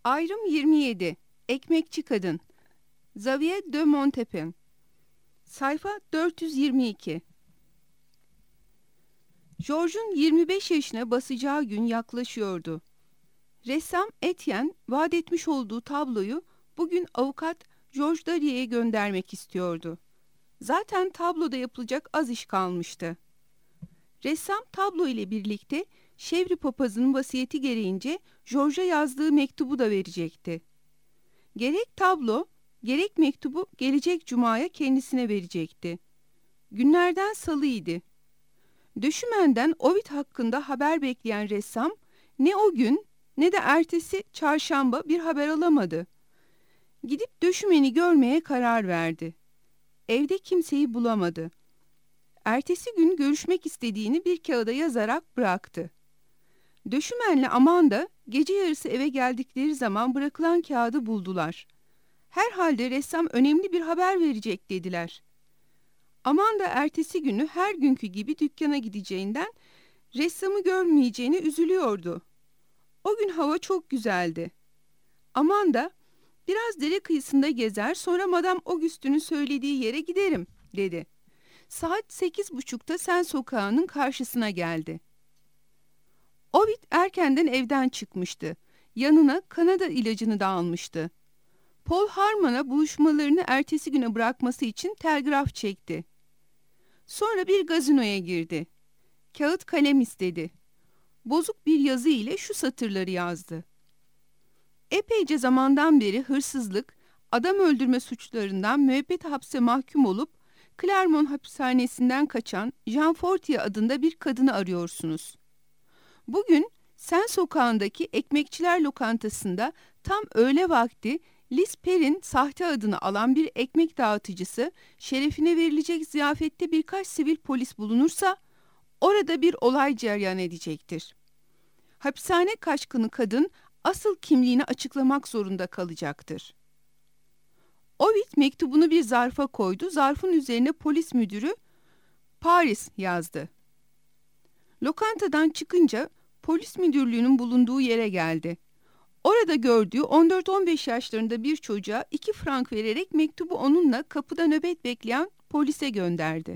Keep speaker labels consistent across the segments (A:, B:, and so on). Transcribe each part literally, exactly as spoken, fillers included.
A: Ayrım yirmi yedi. Ekmekçi Kadın. Xavier de Montepin. Sayfa dört yüz yirmi iki. George'un yirmi beş yaşına basacağı gün yaklaşıyordu. Ressam Etienne vaat etmiş olduğu tabloyu bugün avukat George Darier'e göndermek istiyordu. Zaten tabloda yapılacak az iş kalmıştı. Ressam tablo ile birlikte Şevri papazının vasiyeti gereğince George'a yazdığı mektubu da verecekti. Gerek tablo, gerek mektubu gelecek cumaya kendisine verecekti. Günlerden salıydı. Döşümenden Ovid hakkında haber bekleyen ressam ne o gün ne de ertesi çarşamba bir haber alamadı. Gidip döşümeni görmeye karar verdi. Evde kimseyi bulamadı. Ertesi gün görüşmek istediğini bir kağıda yazarak bıraktı. Döşümenle Amanda gece yarısı eve geldikleri zaman bırakılan kağıdı buldular. Herhalde ressam önemli bir haber verecek dediler. Amanda ertesi günü her günkü gibi dükkana gideceğinden ressamı görmeyeceğine üzülüyordu. O gün hava çok güzeldi. Amanda, biraz dere kıyısında gezer sonra Madame Auguste'ün söylediği yere giderim dedi. Saat sekiz buçukta Sen Sokağı'nın karşısına geldi. Ovid erkenden evden çıkmıştı. Yanına Kanada ilacını da almıştı. Paul Harman'a buluşmalarını ertesi güne bırakması için telgraf çekti. Sonra bir gazinoya girdi. Kağıt kalem istedi. Bozuk bir yazı ile şu satırları yazdı. Epeyce zamandan beri hırsızlık, adam öldürme suçlarından müebbet hapse mahkum olup Clermont hapishanesinden kaçan Jean Fortier adında bir kadını arıyorsunuz. Bugün Sen Sokağı'ndaki ekmekçiler lokantasında tam öğle vakti Liz Perrin sahte adını alan bir ekmek dağıtıcısı şerefine verilecek ziyafette birkaç sivil polis bulunursa orada bir olay cereyan edecektir. Hapishane kaçkını kadın asıl kimliğini açıklamak zorunda kalacaktır. Ovid mektubunu bir zarfa koydu. Zarfın üzerine polis müdürü Paris yazdı. Lokantadan çıkınca polis müdürlüğünün bulunduğu yere geldi. Orada gördüğü on dört on beş yaşlarında bir çocuğa iki frank vererek mektubu onunla kapıda nöbet bekleyen polise gönderdi.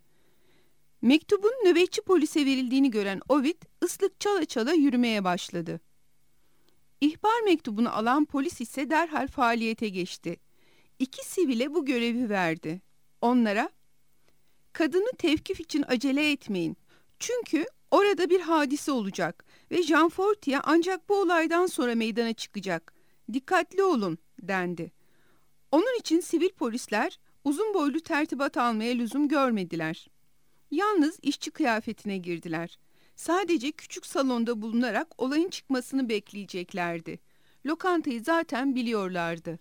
A: Mektubun nöbetçi polise verildiğini gören Ovid ıslık çala çala yürümeye başladı. İhbar mektubunu alan polis ise derhal faaliyete geçti. İki sivile bu görevi verdi. Onlara, kadını tevkif için acele etmeyin. Çünkü orada bir hadise olacak ve Jean Fortier ancak bu olaydan sonra meydana çıkacak. Dikkatli olun, dendi. Onun için sivil polisler uzun boylu tertibat almaya lüzum görmediler. Yalnız işçi kıyafetine girdiler. Sadece küçük salonda bulunarak olayın çıkmasını bekleyeceklerdi. Lokantayı zaten biliyorlardı.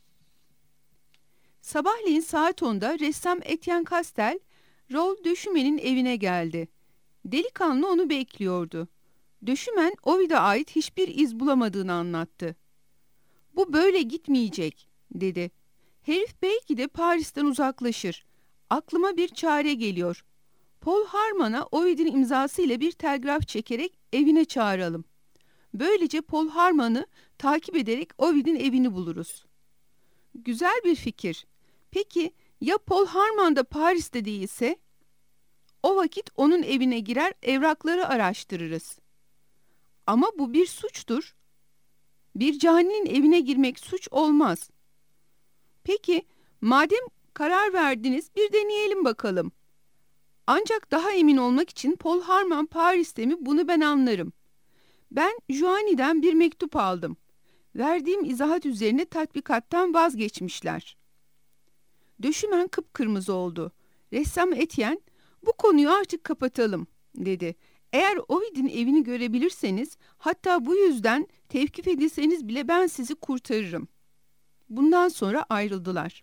A: Sabahleyin saat onda ressam Etienne Castel, Raoul Döşümen'in evine geldi. Delikanlı onu bekliyordu. Döşümen Ovid'e ait hiçbir iz bulamadığını anlattı. Bu böyle gitmeyecek, dedi. Herif belki de Paris'ten uzaklaşır. Aklıma bir çare geliyor. Paul Harman'a Ovid'in imzasıyla bir telgraf çekerek evine çağıralım. Böylece Paul Harman'ı takip ederek Ovid'in evini buluruz. Güzel bir fikir. Peki ya Paul Harman da Paris'te değilse? O vakit onun evine girer evrakları araştırırız. Ama bu bir suçtur. Bir caninin evine girmek suç olmaz. Peki madem karar verdiniz bir deneyelim bakalım. Ancak daha emin olmak için Paul Harman Paris'te mi bunu ben anlarım. Ben Joanny'den bir mektup aldım. Verdiğim izahat üzerine tatbikattan vazgeçmişler. Döşümen kıpkırmızı oldu. Ressam Etienne, bu konuyu artık kapatalım, dedi. Eğer Ovid'in evini görebilirseniz, hatta bu yüzden tevkif edilseniz bile ben sizi kurtarırım. Bundan sonra ayrıldılar.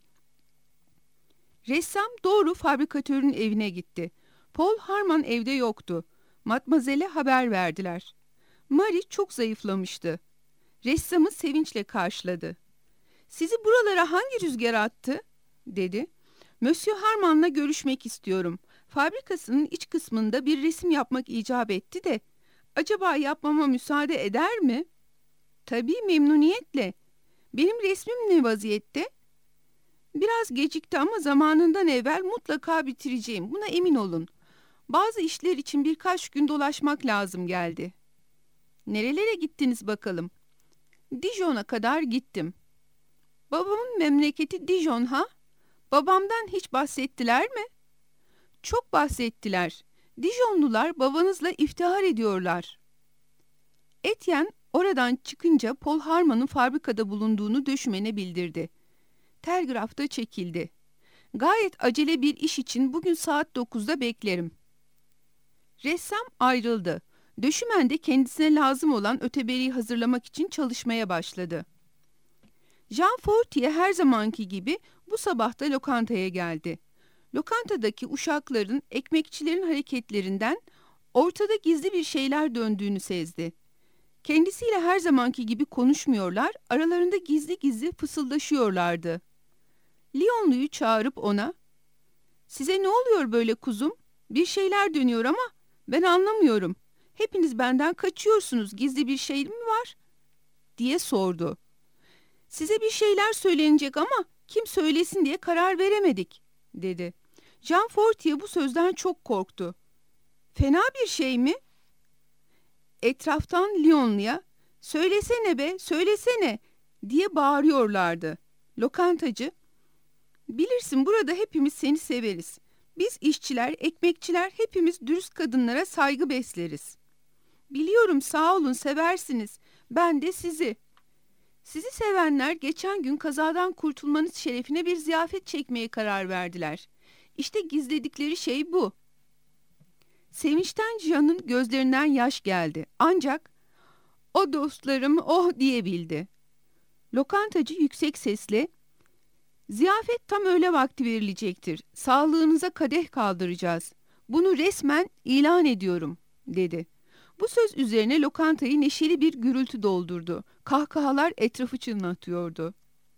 A: Ressam doğru fabrikatörün evine gitti. Paul Harman evde yoktu. Matmazel'e haber verdiler. Marie çok zayıflamıştı. Ressamı sevinçle karşıladı. Sizi buralara hangi rüzgar attı? Dedi. Monsieur Harman'la görüşmek istiyorum. Fabrikasının iç kısmında bir resim yapmak icap etti de, acaba yapmama müsaade eder mi? Tabii memnuniyetle. Benim resmim ne vaziyette? Biraz gecikti ama zamanından evvel mutlaka bitireceğim. Buna emin olun. Bazı işler için birkaç gün dolaşmak lazım geldi. Nerelere gittiniz bakalım? Dijon'a kadar gittim. Babamın memleketi Dijon ha? Babamdan hiç bahsettiler mi? Çok bahsettiler. Dijonlular babanızla iftihar ediyorlar. Etienne oradan çıkınca Paul Harman'ın fabrikada bulunduğunu döşümene bildirdi. Telgrafta çekildi. Gayet acele bir iş için bugün saat dokuzda beklerim. Ressam ayrıldı. Döşümen de kendisine lazım olan öteberiyi hazırlamak için çalışmaya başladı. Jean Fortier her zamanki gibi bu sabah da lokantaya geldi. Lokantadaki uşakların, ekmekçilerin hareketlerinden ortada gizli bir şeyler döndüğünü sezdi. Kendisiyle her zamanki gibi konuşmuyorlar, aralarında gizli gizli fısıldaşıyorlardı. Lyonlu'yu çağırıp ona, "Size ne oluyor böyle kuzum? Bir şeyler dönüyor ama ben anlamıyorum. Hepiniz benden kaçıyorsunuz, gizli bir şey mi var?" diye sordu. "Size bir şeyler söylenecek ama kim söylesin diye karar veremedik," dedi. Jean Fortier bu sözden çok korktu. "Fena bir şey mi?" Etraftan Lyonlu'ya, "Söylesene be, söylesene," diye bağırıyorlardı. Lokantacı, "Bilirsin burada hepimiz seni severiz. Biz işçiler, ekmekçiler hepimiz dürüst kadınlara saygı besleriz." "Biliyorum, sağ olun, seversiniz. Ben de sizi. Sizi sevenler geçen gün kazadan kurtulmanız şerefine bir ziyafet çekmeye karar verdiler. İşte gizledikleri şey bu." Sevinçten Jean'ın gözlerinden yaş geldi. Ancak "O dostlarım, oh," diyebildi. Lokantacı yüksek sesle, "Ziyafet tam öğle vakti verilecektir. Sağlığınıza kadeh kaldıracağız. Bunu resmen ilan ediyorum," dedi. Bu söz üzerine lokantayı neşeli bir gürültü doldurdu. Kahkahalar etrafı çınlatıyordu.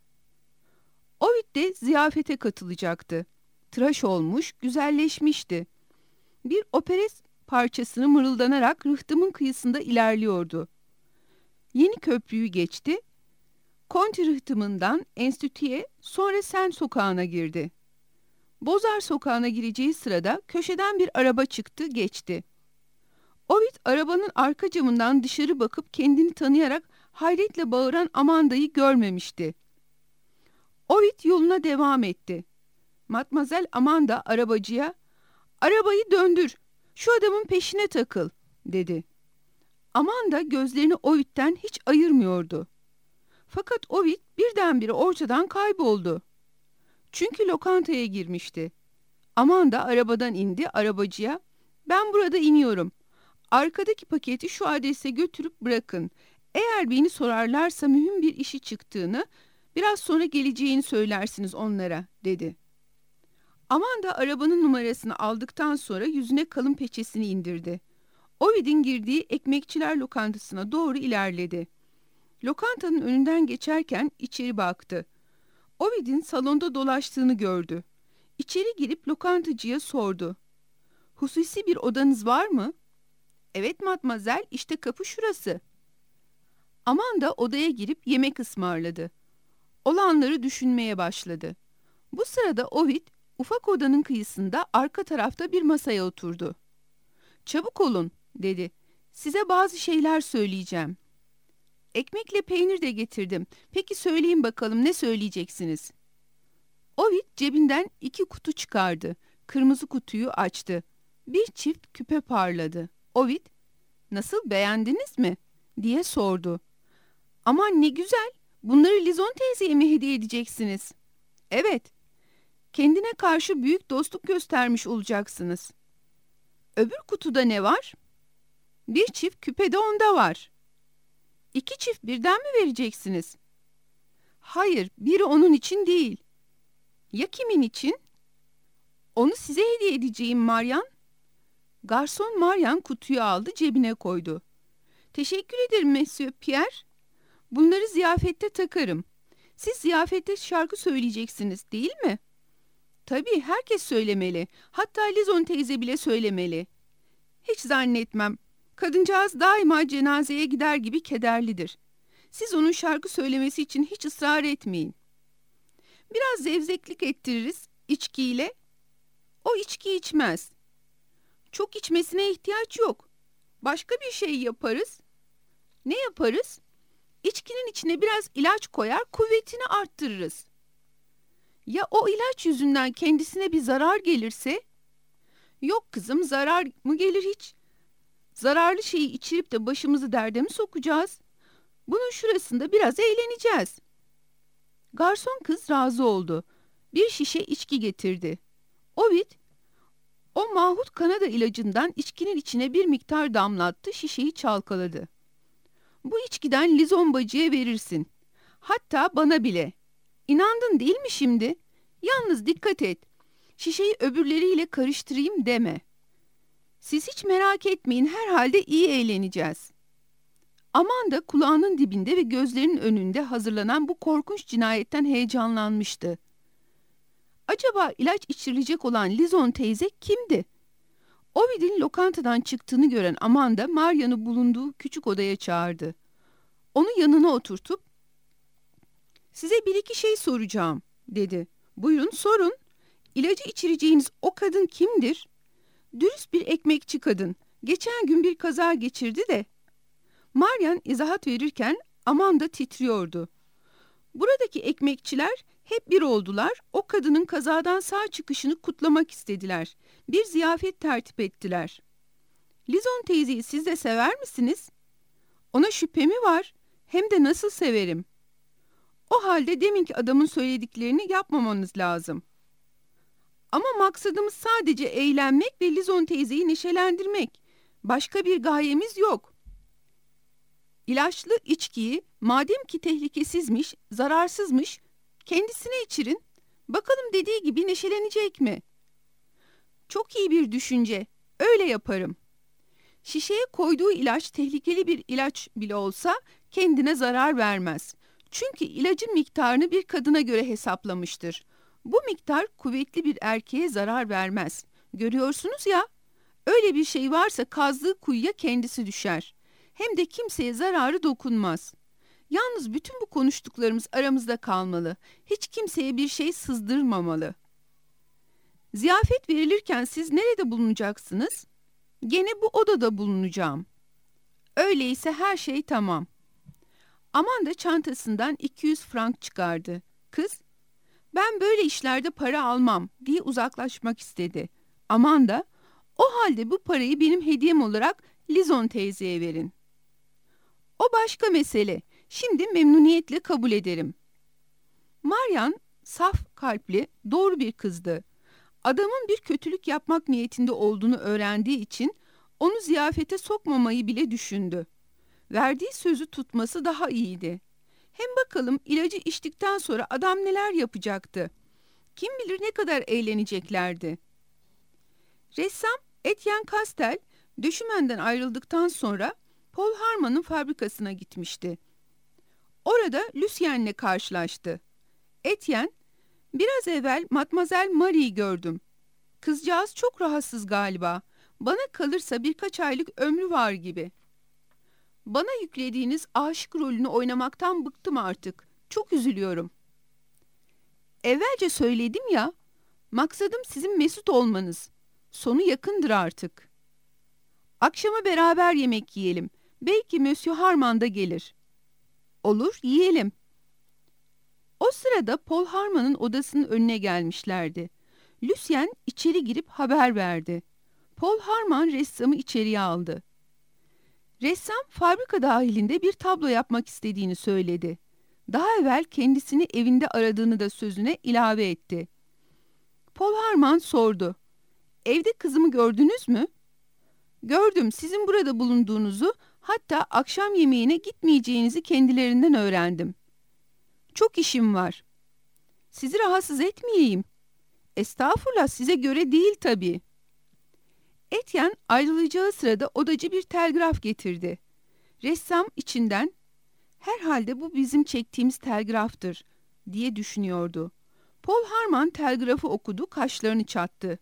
A: Ovid de ziyafete katılacaktı. Tıraş olmuş, güzelleşmişti. Bir operet parçasını mırıldanarak rıhtımın kıyısında ilerliyordu. Yeni köprüyü geçti. Conti rıhtımından Enstitü'ye, sonra Sen sokağına girdi. Bozar sokağına gireceği sırada köşeden bir araba çıktı, geçti. Ovid arabanın arka camından dışarı bakıp kendini tanıyarak hayretle bağıran Amanda'yı görmemişti. Ovid yoluna devam etti. Matmazel Amanda arabacıya, "Arabayı döndür, şu adamın peşine takıl," dedi. Amanda gözlerini Ovid'den hiç ayırmıyordu. Fakat Ovid birdenbire ortadan kayboldu. Çünkü lokantaya girmişti. Amanda arabadan indi, arabacıya, "Ben burada iniyorum. Arkadaki paketi şu adrese götürüp bırakın. Eğer beni sorarlarsa mühim bir işi çıktığını, biraz sonra geleceğini söylersiniz onlara," dedi. Amanda arabanın numarasını aldıktan sonra yüzüne kalın peçesini indirdi. Ovid'in girdiği ekmekçiler lokantasına doğru ilerledi. Lokantanın önünden geçerken içeri baktı. Ovid'in salonda dolaştığını gördü. İçeri girip lokantacıya sordu. "Hususi bir odanız var mı?" "Evet matmazel, işte kapı şurası." Amanda odaya girip yemek ısmarladı. Olanları düşünmeye başladı. Bu sırada Ovid, ufak odanın kıyısında arka tarafta bir masaya oturdu. "Çabuk olun," dedi. "Size bazı şeyler söyleyeceğim." "Ekmekle peynir de getirdim. Peki söyleyin bakalım, ne söyleyeceksiniz?" Ovid cebinden iki kutu çıkardı. Kırmızı kutuyu açtı. Bir çift küpe parladı. Ovid, "Nasıl, beğendiniz mi?" diye sordu. "Aman ne güzel. Bunları Lizon teyzeye mi hediye edeceksiniz?" "Evet. Kendine karşı büyük dostluk göstermiş olacaksınız." "Öbür kutuda ne var?" "Bir çift küpe de onda var." "İki çift birden mi vereceksiniz?" "Hayır, biri onun için değil." "Ya kimin için?" "Onu size hediye edeceğim Marian." Garson Marian kutuyu aldı, cebine koydu. "Teşekkür ederim Monsieur Pierre. Bunları ziyafette takarım. Siz ziyafette şarkı söyleyeceksiniz, değil mi?" "Tabii, herkes söylemeli. Hatta Lizon teyze bile söylemeli." "Hiç zannetmem. Kadıncağız daima cenazeye gider gibi kederlidir. Siz onun şarkı söylemesi için hiç ısrar etmeyin. Biraz zevzeklik ettiririz içkiyle. O içki içmez. Çok içmesine ihtiyaç yok. Başka bir şey yaparız. Ne yaparız? İçkinin içine biraz ilaç koyar, kuvvetini arttırırız. Ya o ilaç yüzünden kendisine bir zarar gelirse? Yok kızım, zarar mı gelir hiç? Zararlı şeyi içirip de başımızı derde mi sokacağız? Bunun şurasında biraz eğleneceğiz. Garson kız razı oldu. Bir şişe içki getirdi. Ovid, o mahut Kanada ilacından içkinin içine bir miktar damlattı, şişeyi çalkaladı. Bu içkiden Lizon bacıya verirsin. Hatta bana bile. İnandın değil mi şimdi? Yalnız dikkat et. Şişeyi öbürleriyle karıştırayım deme. Siz hiç merak etmeyin, herhalde iyi eğleneceğiz. Amanda kulağının dibinde ve gözlerinin önünde hazırlanan bu korkunç cinayetten heyecanlanmıştı. Acaba ilaç içirilecek olan Lizon teyze kimdi? Ovid'in lokantadan çıktığını gören Amanda, Marian'ı bulunduğu küçük odaya çağırdı. Onu yanına oturtup, "Size bir iki şey soracağım," dedi. "Buyurun sorun. İlacı içireceğiniz o kadın kimdir?" "Dürüst bir ekmekçi kadın. Geçen gün bir kaza geçirdi de." Marian izahat verirken Amanda titriyordu. "Buradaki ekmekçiler hep bir oldular. O kadının kazadan sağ çıkışını kutlamak istediler. Bir ziyafet tertip ettiler." "Lizon teyzeyi siz de sever misiniz?" "Ona şüphe mi var? Hem de nasıl severim." "O halde deminki adamın söylediklerini yapmamanız lazım." "Ama maksadımız sadece eğlenmek ve Lizon teyzeyi neşelendirmek. Başka bir gayemiz yok." "İlaçlı içkiyi, madem ki tehlikesizmiş, zararsızmış, kendisine içirin. Bakalım dediği gibi neşelenecek mi?" "Çok iyi bir düşünce. Öyle yaparım." Şişeye koyduğu ilaç tehlikeli bir ilaç bile olsa kendine zarar vermez. Çünkü ilacın miktarını bir kadına göre hesaplamıştır. Bu miktar kuvvetli bir erkeğe zarar vermez. Görüyorsunuz ya, öyle bir şey varsa kazdığı kuyuya kendisi düşer. Hem de kimseye zararı dokunmaz. Yalnız bütün bu konuştuklarımız aramızda kalmalı. Hiç kimseye bir şey sızdırmamalı. "Ziyafet verilirken siz nerede bulunacaksınız?" "Gene bu odada bulunacağım." "Öyleyse her şey tamam." Amanda çantasından iki yüz frank çıkardı. Kız, "Ben böyle işlerde para almam," diye uzaklaşmak istedi. Amanda, "O halde bu parayı benim hediyem olarak Lizon teyzeye verin." "O başka mesele. Şimdi memnuniyetle kabul ederim." Marian, saf kalpli, doğru bir kızdı. Adamın bir kötülük yapmak niyetinde olduğunu öğrendiği için onu ziyafete sokmamayı bile düşündü. Verdiği sözü tutması daha iyiydi. Hem bakalım ilacı içtikten sonra adam neler yapacaktı? Kim bilir ne kadar eğleneceklerdi. Ressam Etienne Castel, Döşümen'den ayrıldıktan sonra Paul Harman'ın fabrikasına gitmişti. Orada Lucien'le karşılaştı. Etienne, "Biraz evvel Mademoiselle Marie'yi gördüm. Kızcağız çok rahatsız galiba. Bana kalırsa birkaç aylık ömrü var gibi." "Bana yüklediğiniz aşık rolünü oynamaktan bıktım artık. Çok üzülüyorum." "Evvelce söyledim ya, maksadım sizin mesut olmanız. Sonu yakındır artık." "Akşama beraber yemek yiyelim. Belki Monsieur Harman da gelir." "Olur, yiyelim." O sırada Paul Harman'ın odasının önüne gelmişlerdi. Lucien içeri girip haber verdi. Paul Harman ressamı içeriye aldı. Ressam fabrika dahilinde bir tablo yapmak istediğini söyledi. Daha evvel kendisini evinde aradığını da sözüne ilave etti. Paul Harman sordu. "Evde kızımı gördünüz mü?" "Gördüm, sizin burada bulunduğunuzu, hatta akşam yemeğine gitmeyeceğinizi kendilerinden öğrendim." "Çok işim var." "Sizi rahatsız etmeyeyim." "Estağfurullah, size göre değil tabii." Etienne ayrılacağı sırada odacı bir telgraf getirdi. Ressam içinden, "Herhalde bu bizim çektiğimiz telgraftır," diye düşünüyordu. Paul Harman telgrafı okudu, kaşlarını çattı.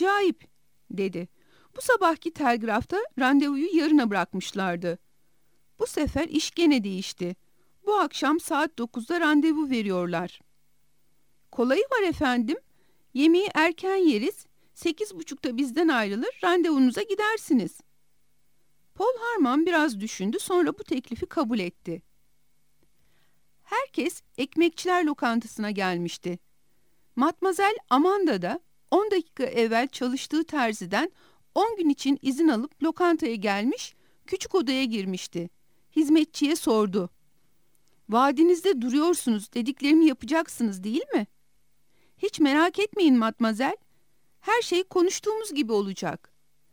A: "Acayip," dedi. "Bu sabahki telgrafta randevuyu yarına bırakmışlardı." Bu sefer iş gene değişti. Bu akşam saat dokuzda randevu veriyorlar. Kolayı var efendim. Yemeği erken yeriz. Sekiz buçukta bizden ayrılır, randevunuza gidersiniz. Paul Harman biraz düşündü, sonra bu teklifi kabul etti. Herkes ekmekçiler lokantasına gelmişti. Matmazel Amanda da on dakika evvel çalıştığı terziden on gün için izin alıp lokantaya gelmiş, küçük odaya girmişti. Hizmetçiye sordu. "Vaadinizde duruyorsunuz, dediklerimi yapacaksınız değil mi?" "Hiç merak etmeyin Matmazel. Her şey konuştuğumuz gibi olacak."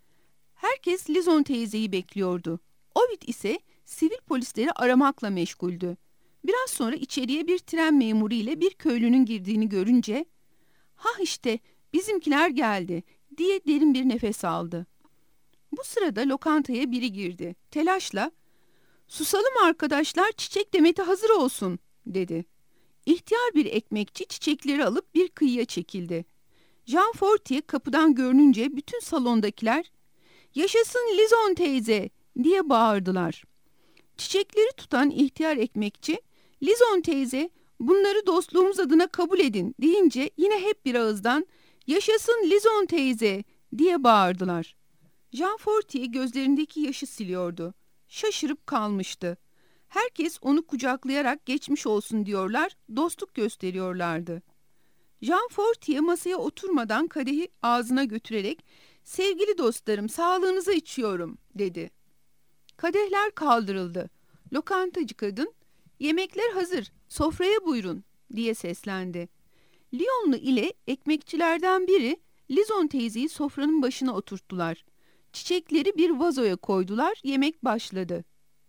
A: Herkes Lizon teyzeyi bekliyordu. Ovid ise sivil polisleri aramakla meşguldü. Biraz sonra içeriye bir tren memuru ile bir köylünün girdiğini görünce, "Ha işte bizimkiler geldi," diye derin bir nefes aldı. Bu sırada lokantaya biri girdi. Telaşla, "Susalım arkadaşlar, çiçek demeti hazır olsun," dedi. İhtiyar bir ekmekçi çiçekleri alıp bir kıyıya çekildi. Jean Fortier kapıdan görününce bütün salondakiler, "Yaşasın Lizon teyze," diye bağırdılar. Çiçekleri tutan ihtiyar ekmekçi, "Lizon teyze, bunları dostluğumuz adına kabul edin," deyince yine hep bir ağızdan, "Yaşasın Lizon teyze," diye bağırdılar. Jean Fortier gözlerindeki yaşı siliyordu. Şaşırıp kalmıştı. Herkes onu kucaklayarak geçmiş olsun diyorlar, dostluk gösteriyorlardı. Jean Fortier masaya oturmadan kadehi ağzına götürerek, "Sevgili dostlarım, sağlığınıza içiyorum," dedi. Kadehler kaldırıldı. Lokantacı kadın, "Yemekler hazır, sofraya buyurun," diye seslendi. Lyonlu ile ekmekçilerden biri Lizon teyzeyi sofranın başına oturttular. Çiçekleri bir vazoya koydular, yemek başladı.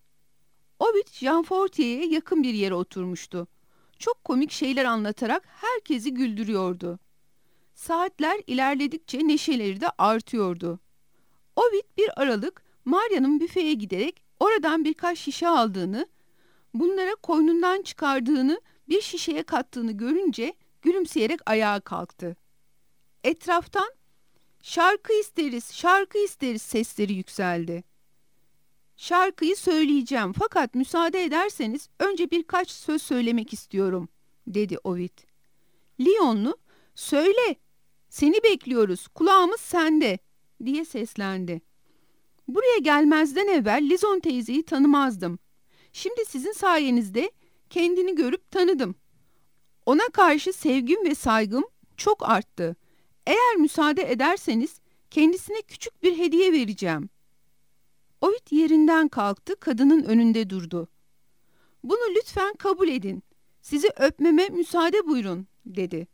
A: Ovid, Jean Fortier'e yakın bir yere oturmuştu. Çok komik şeyler anlatarak herkesi güldürüyordu. Saatler ilerledikçe neşeleri de artıyordu. Ovid bir aralık Maria'nın büfeye giderek oradan birkaç şişe aldığını, bunlara koynundan çıkardığını, bir şişeye kattığını görünce gülümseyerek ayağa kalktı. Etraftan, "Şarkı isteriz, şarkı isteriz," sesleri yükseldi. "Şarkıyı söyleyeceğim, fakat müsaade ederseniz önce birkaç söz söylemek istiyorum," dedi Ovid. Lyonlu, "Söyle, seni bekliyoruz, kulağımız sende," diye seslendi. "Buraya gelmezden evvel Lizon teyzeyi tanımazdım. Şimdi sizin sayenizde kendini görüp tanıdım. Ona karşı sevgim ve saygım çok arttı. Eğer müsaade ederseniz kendisine küçük bir hediye vereceğim." Ovid yerinden kalktı, kadının önünde durdu. "Bunu lütfen kabul edin. Sizi öpmeme müsaade buyurun," dedi.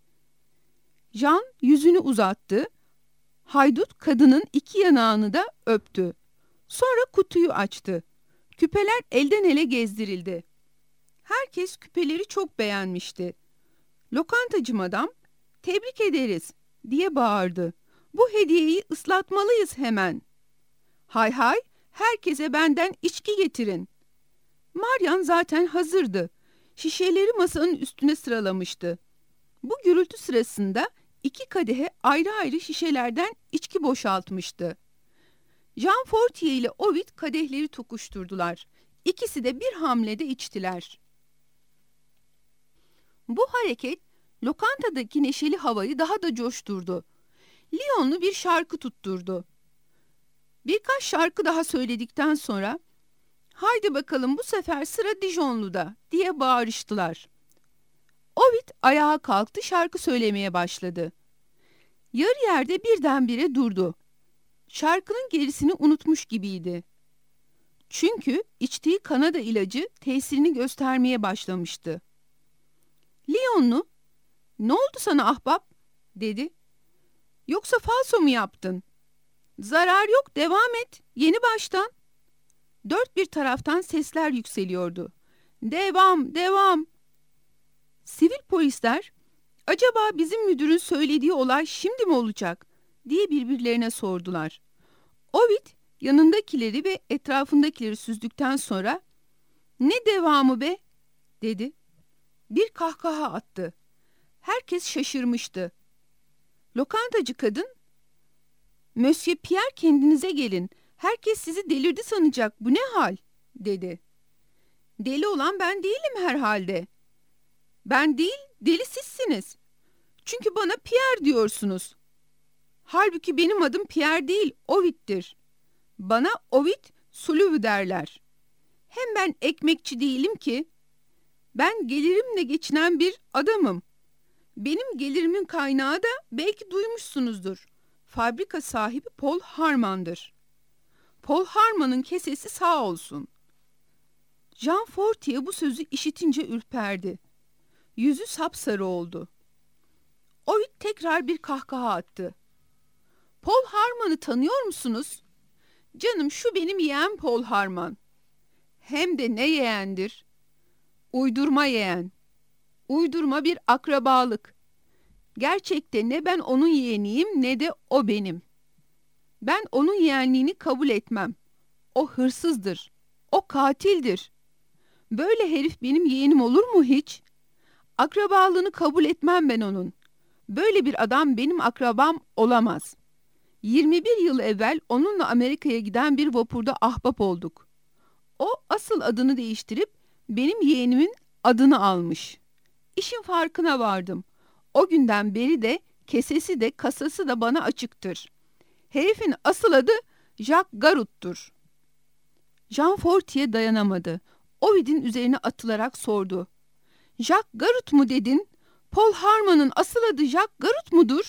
A: Jean yüzünü uzattı. Haydut kadının iki yanağını da öptü. Sonra kutuyu açtı. Küpeler elden ele gezdirildi. Herkes küpeleri çok beğenmişti. Lokantacı madam, "Tebrik ederiz," diye bağırdı. "Bu hediyeyi ıslatmalıyız hemen. Hay hay, herkese benden içki getirin." Marian zaten hazırdı. Şişeleri masanın üstüne sıralamıştı. Bu gürültü sırasında iki kadehe ayrı ayrı şişelerden içki boşaltmıştı. Jean Fortier ile Ovid kadehleri tokuşturdular. İkisi de bir hamlede içtiler. Bu hareket lokantadaki neşeli havayı daha da coşturdu. Lyonlu bir şarkı tutturdu. Birkaç şarkı daha söyledikten sonra, "Haydi bakalım bu sefer sıra Dijonlu'da," diye bağırıştılar. Ovid ayağa kalktı, şarkı söylemeye başladı. Yarı yerde birdenbire durdu. Şarkının gerisini unutmuş gibiydi. Çünkü içtiği Kanada ilacı tesirini göstermeye başlamıştı. Lyonlu, "Ne oldu sana ahbap?" dedi. "Yoksa falso mu yaptın?" "Zarar yok, devam et, yeni baştan." Dört bir taraftan sesler yükseliyordu. "Devam, devam." Sivil polisler, "Acaba bizim müdürün söylediği olay şimdi mi olacak?" diye birbirlerine sordular. Ovid yanındakileri ve etrafındakileri süzdükten sonra, "Ne devamı be?" dedi. Bir kahkaha attı. Herkes şaşırmıştı. Lokantacı kadın, "Monsieur Pierre, kendinize gelin. Herkes sizi delirdi sanacak. Bu ne hal?" dedi. Deli olan ben değilim herhalde. Ben değil, deli sizsiniz. Çünkü bana Pierre diyorsunuz. Halbuki benim adım Pierre değil, Ovid'dir. Bana Ovid Sullivan derler. Hem ben ekmekçi değilim ki. Ben gelirimle geçinen bir adamım. Benim gelirimin kaynağı da belki duymuşsunuzdur. Fabrika sahibi Paul Harman'dır. Paul Harman'ın kesesi sağ olsun. Jean Fortier bu sözü işitince ürperdi. Yüzü sapsarı oldu. Ovid tekrar bir kahkaha attı. Paul Harman'ı tanıyor musunuz? Canım, şu benim yeğen Paul Harman. Hem de ne yeğendir? Uydurma yeğen. Uydurma bir akrabalık. Gerçekte ne ben onun yeğeniyim ne de o benim. Ben onun yeğenliğini kabul etmem. O hırsızdır. O katildir. Böyle herif benim yeğenim olur mu hiç? Akrabalığını kabul etmem ben onun. Böyle bir adam benim akrabam olamaz. yirmi bir yıl evvel onunla Amerika'ya giden bir vapurda ahbap olduk. O asıl adını değiştirip benim yeğenimin adını almış. İşin farkına vardım. O günden beri de kesesi de kasası da bana açıktır. Herifin asıl adı Jacques Garut'tur. Jean Fortier dayanamadı. Ovid'in üzerine atılarak sordu. Jacques Garut mu dedin? Paul Harman'ın asıl adı Jacques Garut mudur?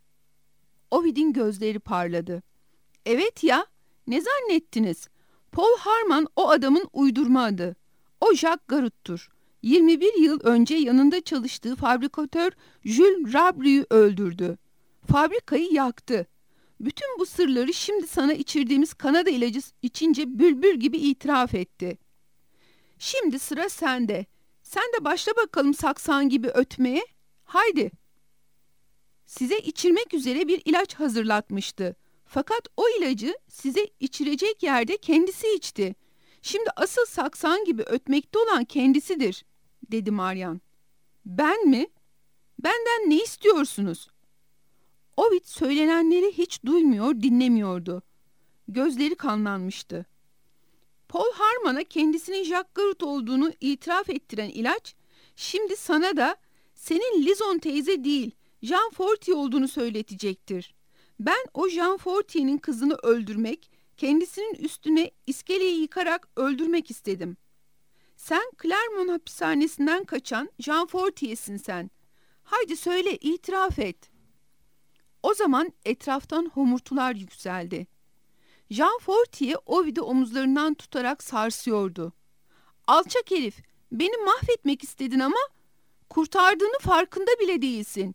A: Ovid'in gözleri parladı. Evet ya, ne zannettiniz? Paul Harman o adamın uydurma adı. O Jacques Garut'tur. yirmi bir yıl önce yanında çalıştığı fabrikatör Jules Rabry'yi öldürdü. Fabrikayı yaktı. Bütün bu sırları şimdi sana içirdiğimiz Kanada ilacı içince bülbül gibi itiraf etti. Şimdi sıra sende. Sen de başla bakalım saksan gibi ötmeye. Haydi. Size içirmek üzere bir ilaç hazırlatmıştı. Fakat o ilacı size içirecek yerde kendisi içti. Şimdi asıl saksan gibi ötmekte olan kendisidir, dedi Marian. Ben mi? Benden ne istiyorsunuz? Ovid söylenenleri hiç duymuyor, dinlemiyordu. Gözleri kanlanmıştı. Paul Harman'a kendisinin Jacques Garut olduğunu itiraf ettiren ilaç, şimdi sana da senin Lizon teyze değil, Jean Fortier olduğunu söyletecektir. Ben o Jean Fortier'in kızını öldürmek, kendisinin üstüne iskeleyi yıkarak öldürmek istedim. Sen Clermont hapishanesinden kaçan Jean Fortier'sin sen. Haydi söyle, itiraf et. O zaman etraftan homurtular yükseldi. Jean Fortier Ovid'i omuzlarından tutarak sarsıyordu. Alçak herif, beni mahvetmek istedin ama kurtardığını farkında bile değilsin.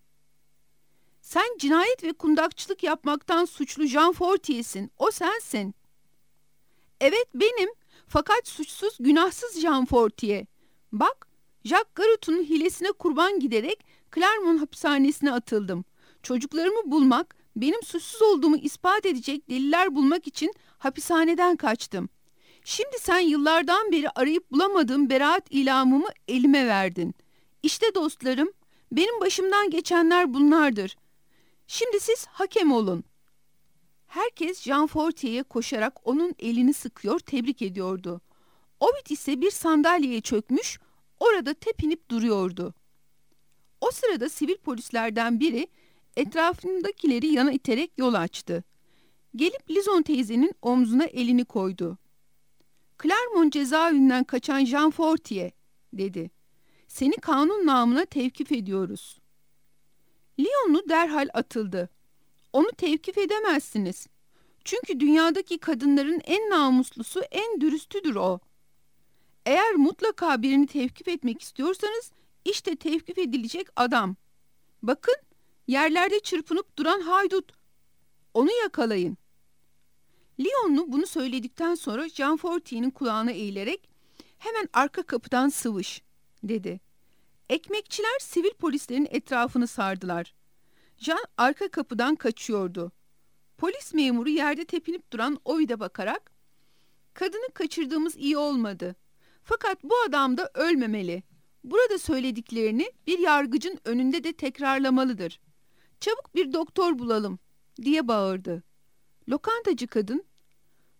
A: Sen cinayet ve kundakçılık yapmaktan suçlu Jean Fortier'sin, o sensin. Evet benim, fakat suçsuz günahsız Jean Fortier. Bak, Jacques Garut'un hilesine kurban giderek Clermont hapishanesine atıldım. Çocuklarımı bulmak, benim suçsuz olduğumu ispat edecek deliller bulmak için hapishaneden kaçtım. Şimdi sen yıllardan beri arayıp bulamadığım beraat ilamımı elime verdin. İşte dostlarım, benim başımdan geçenler bunlardır. Şimdi siz hakem olun. Herkes Jean Fortier'e koşarak onun elini sıkıyor, tebrik ediyordu. Ovid ise bir sandalyeye çökmüş, orada tepinip duruyordu. O sırada sivil polislerden biri etrafındakileri yana iterek yol açtı. Gelip Lizon teyzenin omzuna elini koydu. Clermont cezaevinden kaçan Jean Fortier, dedi. Seni kanun namına tevkif ediyoruz. Lyonlu derhal atıldı. Onu tevkif edemezsiniz. Çünkü dünyadaki kadınların en namuslusu, en dürüstüdür o. Eğer mutlaka birini tevkif etmek istiyorsanız, işte tevkif edilecek adam. Bakın, yerlerde çırpınıp duran haydut. Onu yakalayın. Lyonlu bunu söyledikten sonra Jean Fortier'in kulağına eğilerek, hemen arka kapıdan sıvış, dedi. Ekmekçiler sivil polislerin etrafını sardılar. Jean arka kapıdan kaçıyordu. Polis memuru yerde tepinip duran Ovid'e bakarak, kadını kaçırdığımız iyi olmadı. Fakat bu adam da ölmemeli. Burada söylediklerini bir yargıcın önünde de tekrarlamalıdır. Çabuk bir doktor bulalım, diye bağırdı. Lokantacı kadın,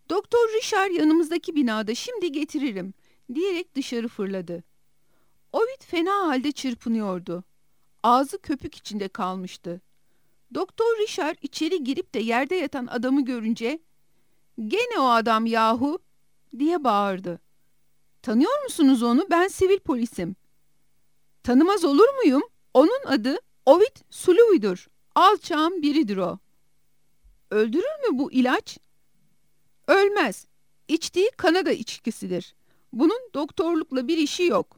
A: Doktor Richard yanımızdaki binada, şimdi getiririm diyerek dışarı fırladı. Ovid fena halde çırpınıyordu. Ağzı köpük içinde kalmıştı. Doktor Richard içeri girip de yerde yatan adamı görünce "Gene o adam yahu!" diye bağırdı. "Tanıyor musunuz onu? Ben sivil polisim." "Tanımaz olur muyum? Onun adı Ovid Sullivan'dır. Alçağın biridir o." "Öldürür mü bu ilaç?" "Ölmez. İçtiği Kanada içkisidir. Bunun doktorlukla bir işi yok."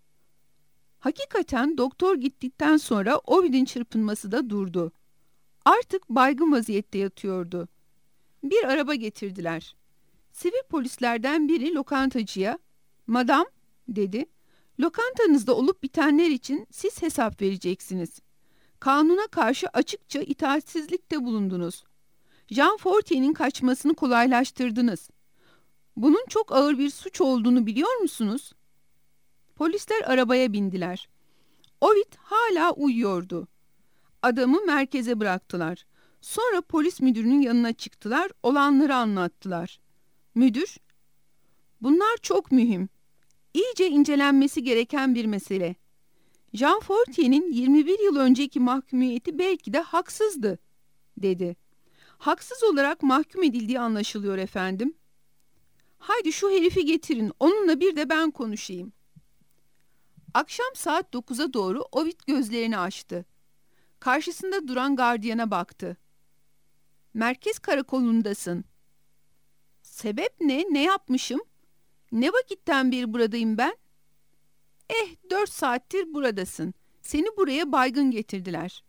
A: Hakikaten doktor gittikten sonra Ovid'in çırpınması da durdu. Artık baygın vaziyette yatıyordu. Bir araba getirdiler. Sivil polislerden biri lokantacıya, "Madam," dedi, "lokantanızda olup bitenler için siz hesap vereceksiniz. Kanuna karşı açıkça itaatsizlikte bulundunuz. Jean Fortier'in kaçmasını kolaylaştırdınız. Bunun çok ağır bir suç olduğunu biliyor musunuz?" Polisler arabaya bindiler. Ovid hala uyuyordu. Adamı merkeze bıraktılar. Sonra polis müdürünün yanına çıktılar, olanları anlattılar. Müdür, "Bunlar çok mühim. İyice incelenmesi gereken bir mesele. Jean Fortier'in yirmi bir yıl önceki mahkumiyeti belki de haksızdı," dedi. "Haksız olarak mahkum edildiği anlaşılıyor efendim." "Haydi şu herifi getirin, onunla bir de ben konuşayım." Akşam saat dokuza doğru Ovid gözlerini açtı. Karşısında duran gardiyana baktı. "Merkez karakolundasın." "Sebep ne? Ne yapmışım? Ne vakitten beri buradayım ben?" "Eh, dört saattir buradasın. Seni buraya baygın getirdiler."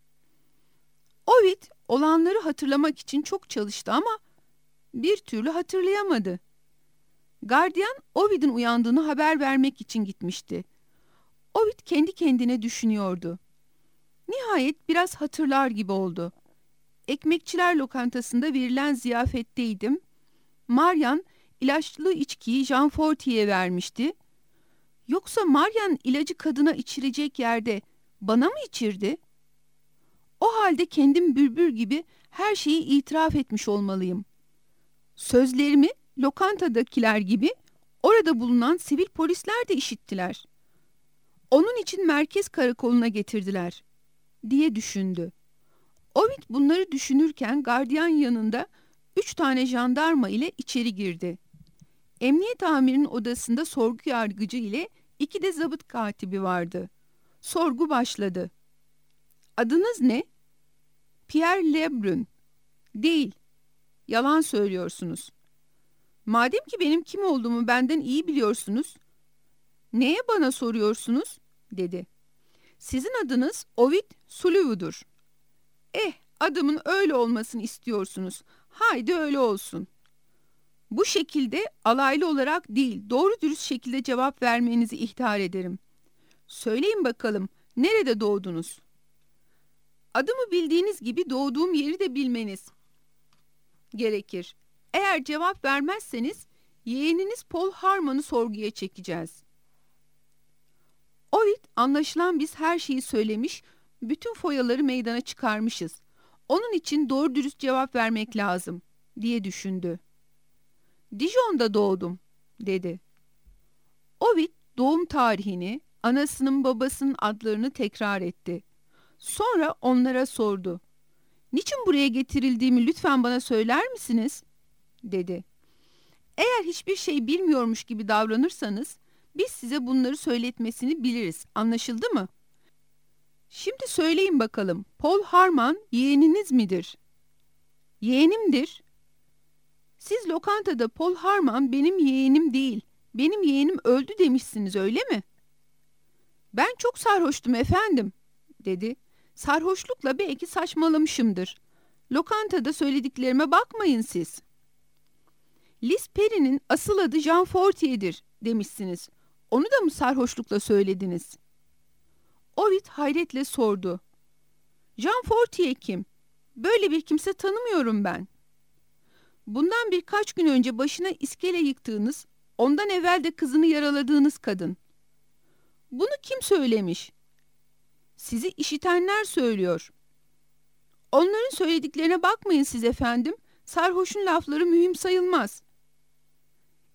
A: Ovid olanları hatırlamak için çok çalıştı ama bir türlü hatırlayamadı. Gardiyan Ovid'in uyandığını haber vermek için gitmişti. Ovid kendi kendine düşünüyordu. Nihayet biraz hatırlar gibi oldu. Ekmekçiler lokantasında verilen ziyafetteydim. Marian ilaçlı içkiyi Jean Fortier'e vermişti. Yoksa Marian ilacı kadına içirecek yerde bana mı içirdi? O halde kendim bülbül gibi her şeyi itiraf etmiş olmalıyım. Sözlerimi lokantadakiler gibi orada bulunan sivil polisler de işittiler. Onun için merkez karakoluna getirdiler, diye düşündü. Ovid bunları düşünürken gardiyan yanında üç tane jandarma ile içeri girdi. Emniyet amirinin odasında sorgu yargıcı ile iki de zabıt katibi vardı. Sorgu başladı. "Adınız ne?" "Pierre Lebrun." "Değil. Yalan söylüyorsunuz." "Madem ki benim kim olduğumu benden iyi biliyorsunuz, neye bana soruyorsunuz?" dedi. "Sizin adınız Ovid Sullivan'dır. Eh, adımın öyle olmasını istiyorsunuz. Haydi öyle olsun. Bu şekilde alaylı olarak değil, doğru dürüst şekilde cevap vermenizi ihtar ederim. Söyleyin bakalım, nerede doğdunuz?" "Adımı bildiğiniz gibi doğduğum yeri de bilmeniz gerekir. Eğer cevap vermezseniz yeğeniniz Paul Harmon'u sorguya çekeceğiz." Ovid, anlaşılan biz her şeyi söylemiş, bütün foyaları meydana çıkarmışız. Onun için doğru dürüst cevap vermek lazım, diye düşündü. "Dijon'da doğdum," dedi. Ovid, doğum tarihini, anasının babasının adlarını tekrar etti. Sonra onlara sordu. "Niçin buraya getirildiğimi lütfen bana söyler misiniz?" dedi. "Eğer hiçbir şey bilmiyormuş gibi davranırsanız, biz size bunları söyletmesini biliriz. Anlaşıldı mı? Şimdi söyleyin bakalım, Paul Harmon yeğeniniz midir?" "Yeğenimdir." "Siz lokantada Paul Harmon benim yeğenim değil, benim yeğenim öldü demişsiniz, öyle mi?" "Ben çok sarhoştum efendim," dedi. "Sarhoşlukla belki saçmalamışımdır. Lokantada söylediklerime bakmayın siz." "Liz Perry'nin asıl adı Jean Fortier'dir demişsiniz. Onu da mı sarhoşlukla söylediniz?" Ovid hayretle sordu. "Jean Fortier kim? Böyle bir kimse tanımıyorum ben." "Bundan birkaç gün önce başına iskele yıktığınız, ondan evvel de kızını yaraladığınız kadın." "Bunu kim söylemiş?" "Sizi işitenler söylüyor." "Onların söylediklerine bakmayın siz efendim. Sarhoşun lafları mühim sayılmaz."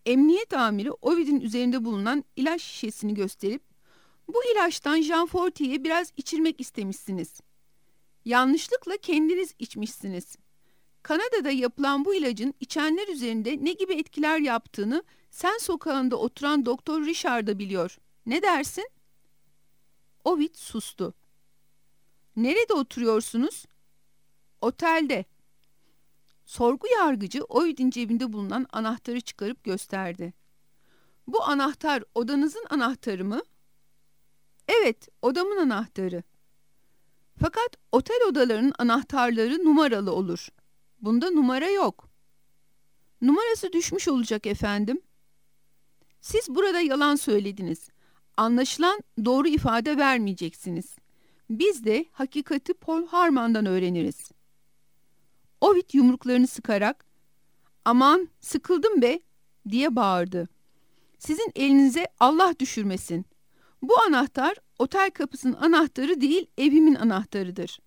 A: Emniyet amiri Ovid'in üzerinde bulunan ilaç şişesini gösterip, "Bu ilaçtan Jean Fortier'e biraz içirmek istemişsiniz. Yanlışlıkla kendiniz içmişsiniz. Kanada'da yapılan bu ilacın içenler üzerinde ne gibi etkiler yaptığını Sen sokağında oturan Doktor Richard da biliyor. Ne dersin?" Ovid sustu. "Nerede oturuyorsunuz?" "Otelde." Sorgu yargıcı Ovid'in cebinde bulunan anahtarı çıkarıp gösterdi. "Bu anahtar odanızın anahtarı mı?" "Evet, odamın anahtarı." "Fakat otel odalarının anahtarları numaralı olur. Bunda numara yok." "Numarası düşmüş olacak efendim." "Siz burada yalan söylediniz. Anlaşılan doğru ifade vermeyeceksiniz. Biz de hakikati Paul Harman'dan öğreniriz." Ovid yumruklarını sıkarak, "Aman, sıkıldım be!" diye bağırdı. "Sizin elinize Allah düşürmesin. Bu anahtar otel kapısının anahtarı değil, evimin anahtarıdır.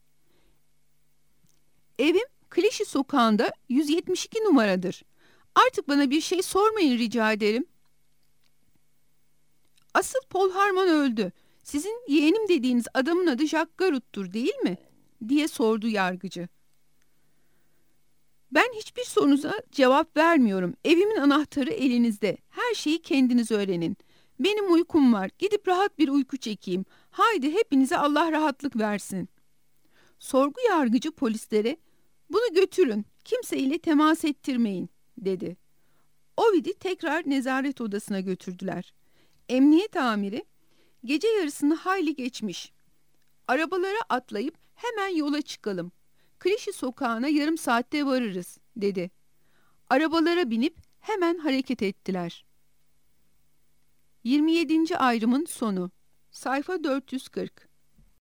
A: Evim Clichy sokağında yüz yetmiş iki numaradır. Artık bana bir şey sormayın rica ederim." "Asıl Paul Harman öldü. Sizin yeğenim dediğiniz adamın adı Jacques Garut'tur değil mi?" diye sordu yargıcı. "Ben hiçbir sorunuza cevap vermiyorum. Evimin anahtarı elinizde. Her şeyi kendiniz öğrenin. Benim uykum var. Gidip rahat bir uyku çekeyim. Haydi hepinize Allah rahatlık versin." Sorgu yargıcı polislere, "Bunu götürün. Kimseyle temas ettirmeyin," dedi. Ovid'i tekrar nezaret odasına götürdüler. Emniyet amiri, "Gece yarısını hayli geçmiş. Arabalara atlayıp hemen yola çıkalım. Clichy sokağına yarım saatte varırız," dedi. Arabalara binip hemen hareket ettiler. yirmi yedinci ayrımın sonu. Sayfa dört yüz kırk.